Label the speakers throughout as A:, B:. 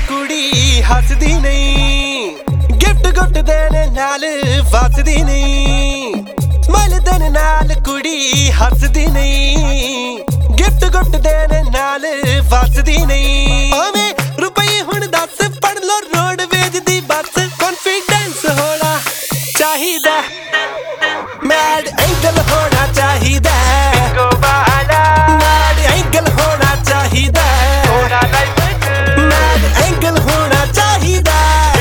A: कुड़ी हसदी नहीं गिफ्ट गुफ्ट देने नाल फसदी नहीं स्माइल देने नाल कुड़ी हसदी नहीं गिफ्ट गुफ्ट देने नाल फसदी नहीं भावें रुपये हुण दस पढ़ लो रोडवेज दी बस कॉन्फिडेंस होना चाहिदा मैड एंगल होना चाहिदा मैड एंगल होना चाहिदा मैड एंगल होना चाहिदा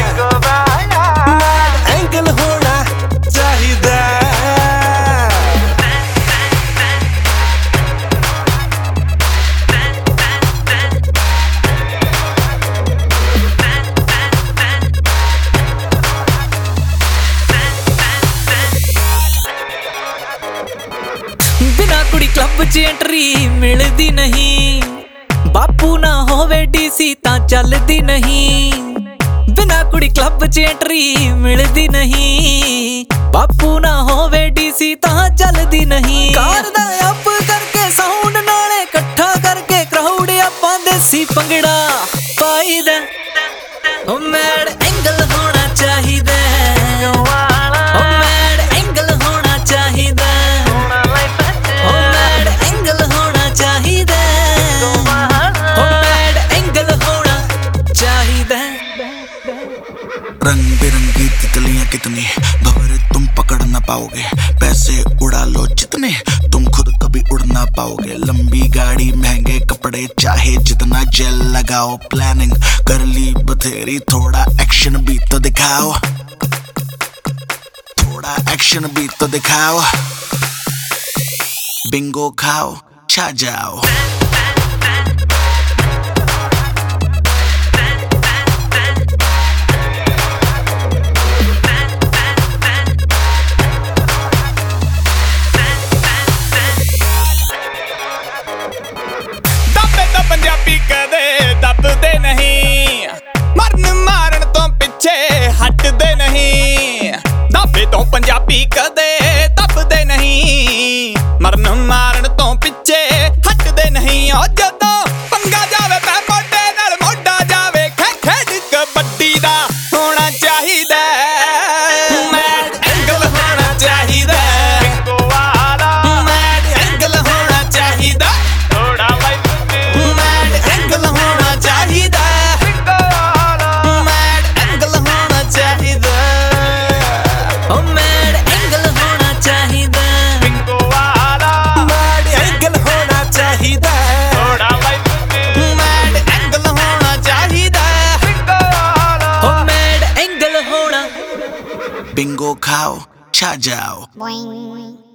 A: मैड एंगल होना चाहिदा
B: बिना कुड़ी क्लब च एंट्री मिलदी नहीं बापू ना होवे डीसी तां चलदी नहीं बिना कुड़ी क्लब च एंट्री मिलदी नहीं बापू ना होवे डीसी तां चलदी नहीं कार दा अप करके साउंड नाले इकट्ठा करके क्राउड आपां देसी पंगड़ा पाईदा ओ मैड एंगल होना चाहिदा ओ मैड एंगल होना चाहिदा
C: रंग बिरंगी तितलियां कितनी भंवर तुम पकड़ ना पाओगे पैसे उड़ा लो जितने तुम खुद कभी उड़ ना पाओगे लंबी गाड़ी महंगे कपड़े चाहे जितना जेल लगाओ प्लानिंग कर ली बथेरी थोड़ा एक्शन भी तो दिखाओ थोड़ा एक्शन भी तो दिखाओ बिंगो खाओ छा जाओ
D: पंजाबी कदे दबदे नहीं मरन मारन तो पिछे हटदे नहीं दाबे तो पंजाबी कदे दबदे नहीं मरन मारन तो पिछे हटदे नहीं ओ जदों पंगा जावे मैं मोढे नाल मोढा जावे खेड कबड्डी दा होना चाहिदा मैड एंगल होना चाहिदा मैड एंगल होना चाहिदा
C: बिंगो खाओ छा जाओ।
E: Boing.